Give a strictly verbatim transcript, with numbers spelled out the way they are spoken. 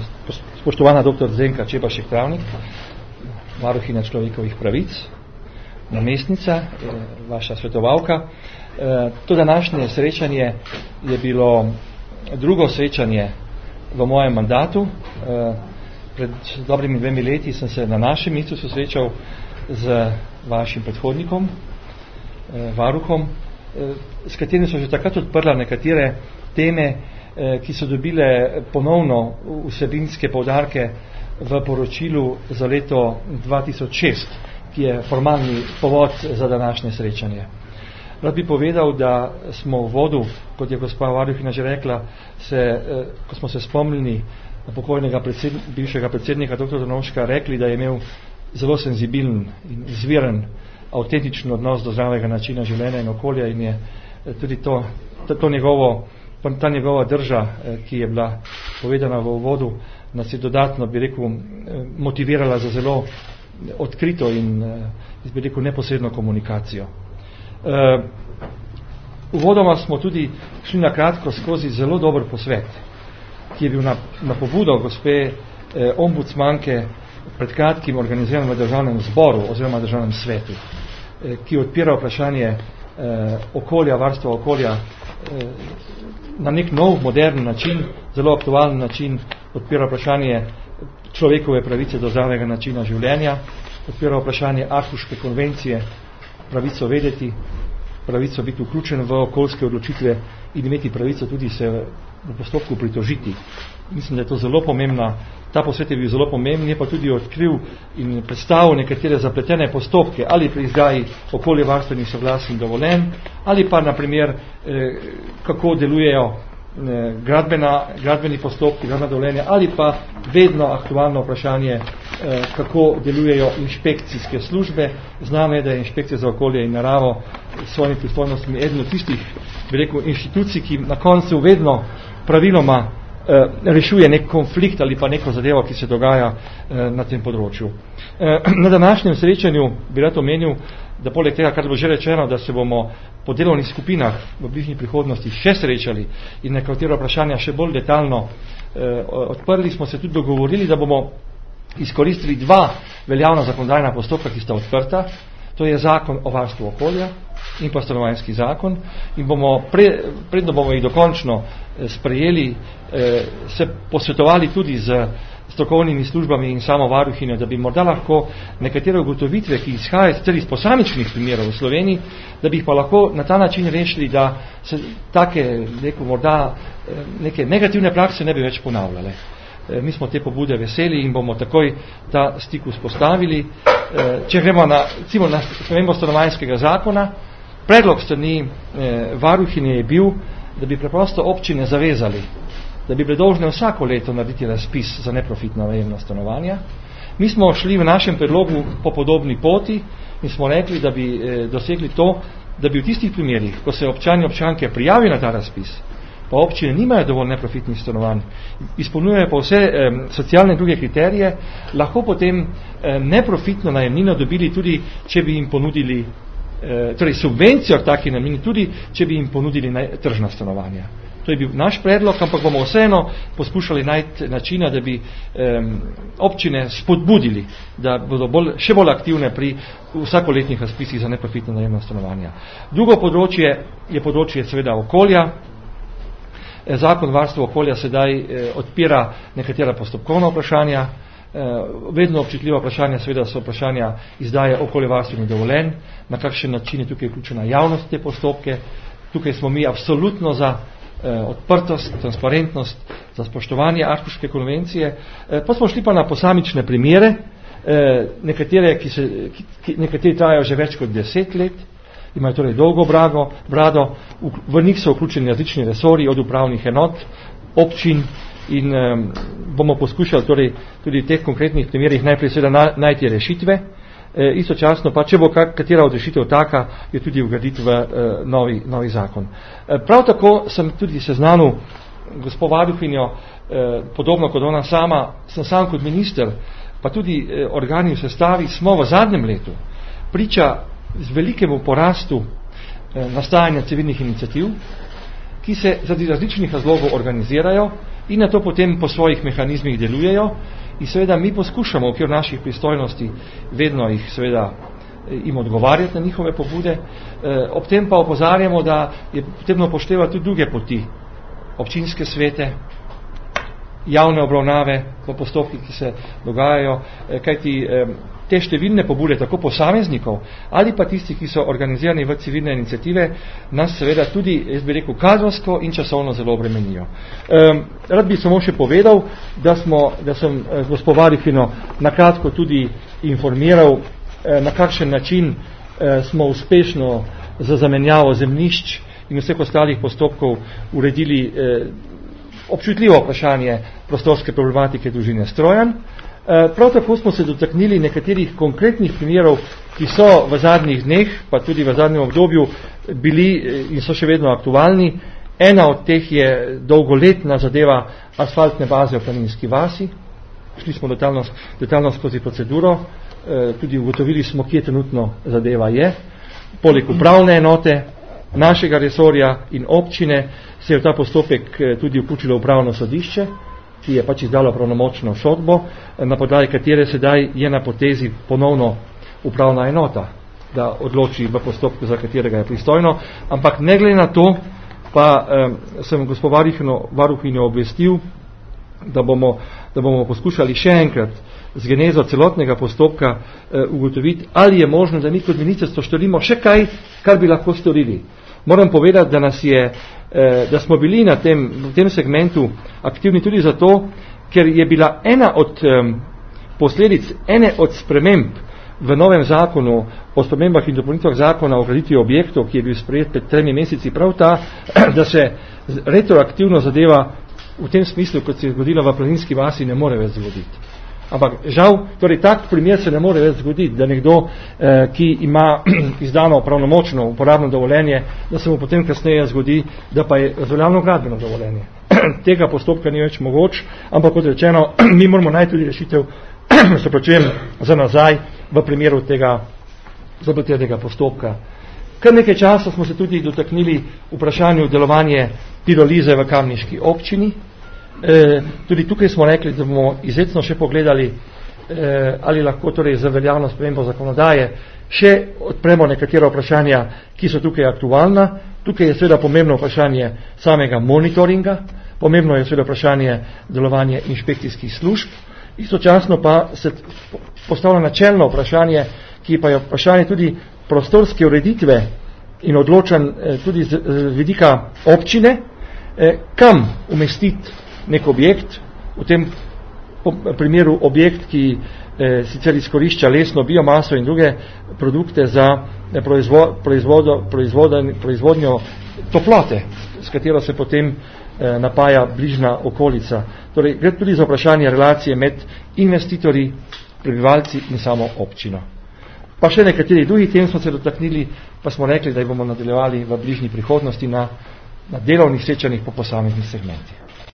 spoštovana doktor Zdenka Čebašek Travnik, varuhinja človekovih pravic, namestnica, vaša svetovalka. To današnje srečanje je bilo drugo srečanje v mojem mandatu. Pred dobrimi dvemi leti sem se na našem mestu srečal z vašim predhodnikom, varuhom, s katerim so že takrat odprla nekatere teme, ki so dobile ponovno vsebinske poudarke v poročilu za leto dva tisoč šest, ki je formalni povod za današnje srečanje. Rad bi povedal, da smo v vodu, kot je gospa varuhinja že rekla, se, ko smo se spomnili pokojnega predsedn, bivšega predsednika dr. Drnovška, rekli, da je imel zelo senzibilen in izviren, avtentičen odnos do zdravega načina življenja in okolja in je tudi to, to njegovo, ta njegova drža, ki je bila povedana v uvodu, nas je dodatno, bi rekel, motivirala za zelo odkrito in, bi rekel, neposredno komunikacijo. Uvodoma smo tudi šli na kratko skozi zelo dober posvet, ki je bil na, na pobudo gospe eh, ombudsmanke pred kratkim organiziran v državnem zboru oziroma državnem svetu, eh, ki odpira vprašanje eh, okolja, varstva okolja eh, na nek nov, modern način, zelo aktualen način, odpira vprašanje človekove pravice do zdravega načina življenja, odpira vprašanje Aarhuške konvencije, pravico vedeti, pravico biti vključen v okoljske odločitve in imeti pravico tudi se v postopku pritožiti. Mislim, da je to zelo pomembna, ta posvet je bil zelo pomemben, je pa tudi odkril in predstavil nekatere zapletene postopke, ali pri izdaji okoljevarstvenih soglasij in dovoljenj, ali pa na primer, eh, kako delujejo eh, gradbena, gradbeni postopki, gradbena dovoljenja, ali pa vedno aktualno vprašanje, eh, kako delujejo inšpekcijske službe. Znano je, da je inšpekcija za okolje in naravo s svojimi pristojnostmi eden od tistih, bi rekel, inštitucij, ki na koncu vedno praviloma eh, rešuje nek konflikt ali pa neko zadevo, ki se dogaja eh, na tem področju. Eh, na današnjem srečanju bi rad omenil, da poleg tega, kar bo že rečeno, da se bomo po delovnih skupinah v bližnji prihodnosti še srečali in nekatera vprašanja še bolj detaljno eh, odprli, smo se tudi dogovorili, da bomo izkoristili dva veljavna zakonodajna postopka, ki sta odprta. To je zakon o varstvu okolja in pa stanovanjski zakon, in bomo, pre, predno bomo jih dokončno sprejeli, eh, se posvetovali tudi z strokovnimi službami in samo varuhinjo, da bi morda lahko nekatere ugotovitve, ki izhajajo tudi iz posamičnih primerov v Sloveniji, da bi jih pa lahko na ta način rešili, da se take neko, morda, neke negativne prakse ne bi več ponavljale. Mi smo te pobude veseli in bomo takoj ta stik vzpostavili. Če gremo na, recimo, na spremembo stanovanjskega zakona, predlog strani varuhinje je bil, da bi preprosto občine zavezali, da bi bile dolžne vsako leto narediti razpis za neprofitna najemna stanovanja. Mi smo šli v našem predlogu po podobni poti in smo rekli, da bi dosegli to, da bi v tistih primerih, ko se občani občanke prijavijo na ta razpis, pa občine nimajo dovolj neprofitnih stanovanj, izpolnjujejo pa vse eh, socialne in druge kriterije, lahko potem eh, neprofitno najemnino dobili tudi, če bi jim ponudili, eh, torej subvencijo k taki najemnini, tudi, če bi jim ponudili naj, tržna stanovanja. To je bil naš predlog, ampak bomo vseeno poskušali najti načina, da bi eh, občine spodbudili, da bodo bolj, še bolj aktivne pri vsakoletnih razpisih za neprofitna najemna stanovanja. Drugo področje je področje seveda okolja. Zakon varstva okolja sedaj eh, odpira nekatera postopkovna vprašanja, eh, vedno občutljiva vprašanja, seveda so vprašanja izdaje okoljevarstvenih dovoljenj, na kakšen način je tukaj vključena javnost te postopke. Tukaj smo mi absolutno za eh, odprtost, transparentnost, za spoštovanje Aarhuške konvencije. Eh, pa smo šli pa na posamične primere, eh, nekatere, ki se, ki, nekateri trajajo že več kot deset let, imajo torej dolgo brago, brado, v, v njih so vključeni različni resori, od upravnih enot, občin in um, bomo poskušali torej tudi v teh konkretnih primerih najprej seveda na, najti rešitve, e, istočasno pa, če bo kak, katera od rešitev taka, je tudi vgraditi v e, novi, novi zakon. E, prav tako sem tudi seznanil gospod varuhinjo, e, podobno kot ona sama, sem sam kot minister, pa tudi e, organi v sestavi, smo v zadnjem letu priča z velikemu porastu eh, nastajanja civilnih iniciativ, ki se zaradi različnih razlogov organizirajo in na to potem po svojih mehanizmih delujejo in seveda mi poskušamo v okviru naših pristojnosti vedno jih seveda jim odgovarjati na njihove pobude, e, ob tem pa opozarjamo, da je potrebno upoštevati tudi druge poti, občinske svete, javne obravnave v postopkih, ki se dogajajo, e, kajti e, te številne pobude, tako posameznikov ali pa tisti, ki so organizirani v civilne iniciative, nas seveda tudi, jaz bi rekel, kadrovsko in časovno zelo obremenijo. E, rad bi samo še povedal, da, smo, da sem z gospo Varuhinjo nakratko tudi informiral, na kakšen način eh, smo uspešno za zamenjavo zemljišč in vseh ostalih postopkov uredili eh, občutljivo vprašanje prostorske problematike družine Strojan. Eh, prav tako smo se dotaknili nekaterih konkretnih primerov, ki so v zadnjih dneh, pa tudi v zadnjem obdobju, bili in so še vedno aktualni. Ena od teh je dolgoletna zadeva asfaltne baze v Planinski vasi. Šli smo detaljno, detaljno skozi proceduro, tudi ugotovili smo, kje trenutno zadeva je. Poleg upravne enote, našega resorja in občine se je v ta postopek tudi vključilo upravno sodišče, ki je pač izdalo pravnomočno sodbo, na podlagi katere sedaj je na potezi ponovno upravna enota, da odloči v postopku, za katerega je pristojno. Ampak ne glede na to, pa eh, sem gospod Varuhinjo obvestil, da bomo, da bomo poskušali še enkrat z genezo celotnega postopka eh, ugotoviti, ali je možno, da mi kot ministrstvo storimo še kaj, kar bi lahko storili. Moram povedati, da, nas je, eh, da smo bili na tem, v tem segmentu aktivni tudi zato, ker je bila ena od eh, posledic, ene od sprememb v novem zakonu o spremembah in dopolnitvah zakona o graditvi objektov, ki je bil sprejet pred tremi meseci, prav ta, da se retroaktivno zadeva v tem smislu, kot se je zgodilo v Planinski vasi, ne more več zgoditi. Ampak žal, torej tak primer se ne more več zgoditi, da nekdo, eh, ki ima izdano pravnomočno uporabno dovoljenje, da se mu potem kasneje zgodi, da pa je razveljavno gradbeno dovoljenje. Tega postopka ni več mogoč, ampak kot rečeno, mi moramo najti tudi rešitev, se počujem za nazaj v primeru tega zapletenega postopka. Kar nekaj časa smo se tudi dotaknili vprašanju delovanje pirolize v kamniški občini. E, tudi tukaj smo rekli, da bomo izrecno še pogledali, e, ali lahko torej za veljavno spremembo zakonodaje še odpremo nekatera vprašanja, ki so tukaj aktualna. Tukaj je seveda pomembno vprašanje samega monitoringa, pomembno je seveda vprašanje delovanja inšpekcijskih služb, istočasno pa se postavlja načelno vprašanje, ki pa je vprašanje tudi prostorske ureditve in odločan eh, tudi z, z vidika občine, eh, kam umestiti nek objekt, v tem primeru objekt, ki eh, sicer izkorišča lesno biomaso in druge produkte za eh, proizvo, proizvodo, proizvodo, proizvodnjo toplote, s katero se potem eh, napaja bližna okolica. Torej, gre tudi za vprašanje relacije med investitorji, prebivalci in samo občino. Pa še nekateri drugi tem smo se dotaknili, pa smo rekli, da jih bomo nadaljevali v bližnji prihodnosti na, na delovnih srečanjih po posameznih segmentih.